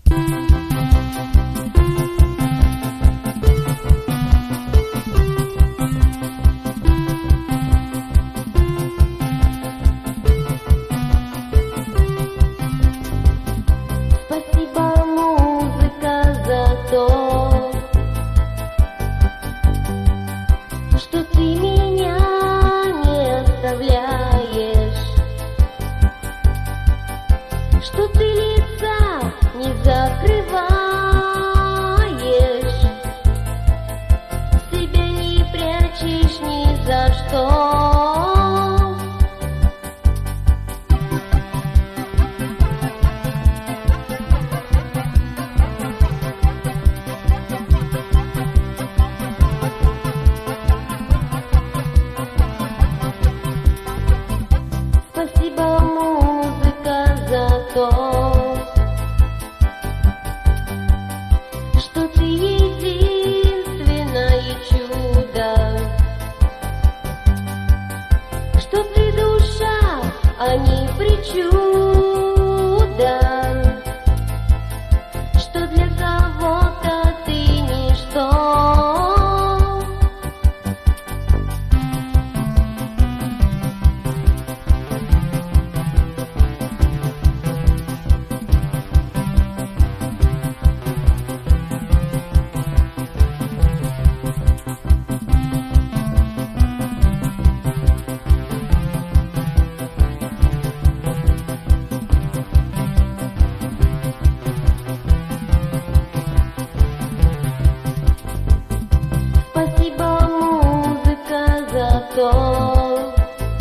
Что ты лица не закрываешь, себя не прячешь ни за что. Спасибо, музыка, за то, что ты единственное чудо, что ты душа, а не причуда, что для кого-то ты ничто. Спасибо, музыка, за то,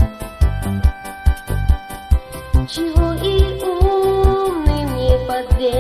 чего и умным не поделать.